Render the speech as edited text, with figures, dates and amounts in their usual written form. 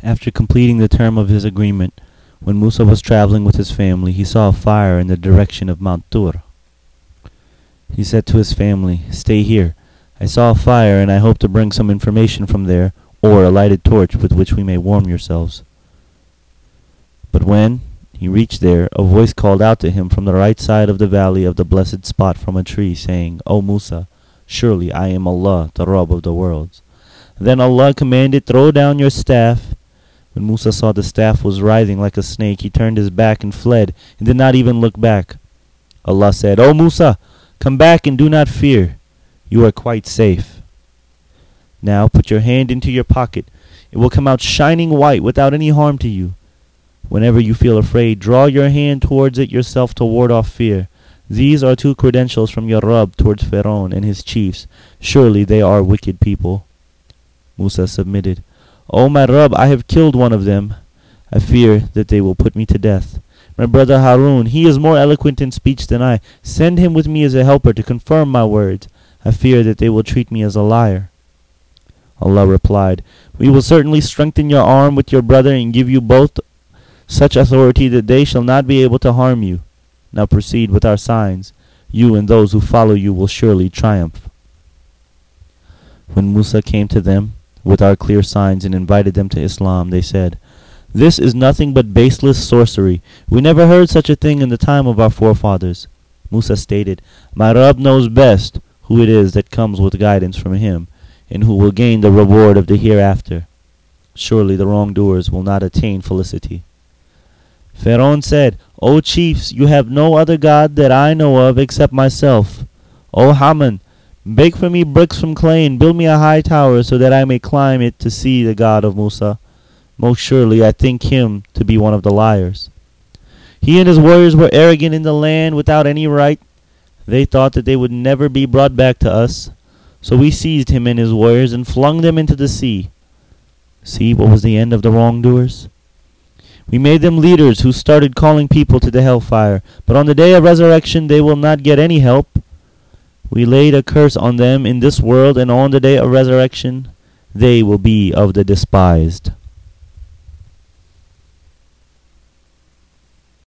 After completing the term of his agreement, when Musa was traveling with his family, he saw a fire in the direction of Mount Tur. He said to his family, "Stay here. I saw a fire, and I hope to bring some information from there, or a lighted torch with which we may warm yourselves." But when he reached there, a voice called out to him from the right side of the valley of the blessed spot from a tree, saying, "O Musa, surely I am Allah, the Rabb of the worlds." Then Allah commanded, "Throw down your staff." When Musa saw the staff was writhing like a snake, he turned his back and fled, and did not even look back. Allah said, "O Musa, come back and do not fear. You are quite safe. Now put your hand into your pocket. It will come out shining white without any harm to you. Whenever you feel afraid, draw your hand towards it yourself to ward off fear. These are 2 credentials from your Rabb towards Pharaoh and his chiefs. Surely they are wicked people." Musa submitted. "O my Rabb, I have killed one of them. I fear that they will put me to death. My brother Harun, he is more eloquent in speech than I. Send him with me as a helper to confirm my words. I fear that they will treat me as a liar." Allah replied, "We will certainly strengthen your arm with your brother and give you both such authority that they shall not be able to harm you. Now proceed with our signs. You and those who follow you will surely triumph." When Musa came to them with our clear signs and invited them to Islam, they said, "This is nothing but baseless sorcery. We never heard such a thing in the time of our forefathers." Musa stated, "My Rabb knows best who it is that comes with guidance from him, and who will gain the reward of the hereafter. Surely the wrongdoers will not attain felicity." Pharaoh said, "O chiefs, you have no other god that I know of except myself. O Haman, bake for me bricks from clay and build me a high tower so that I may climb it to see the God of Musa. Most surely I think him to be one of the liars. He and his warriors were arrogant in the land without any right. They thought that they would never be brought back to us. So we seized him and his warriors and flung them into the sea. See what was the end of the wrongdoers? We made them leaders who started calling people to the hellfire, but on the day of resurrection they will not get any help. We laid a curse on them in this world, and on the day of resurrection they will be of the despised."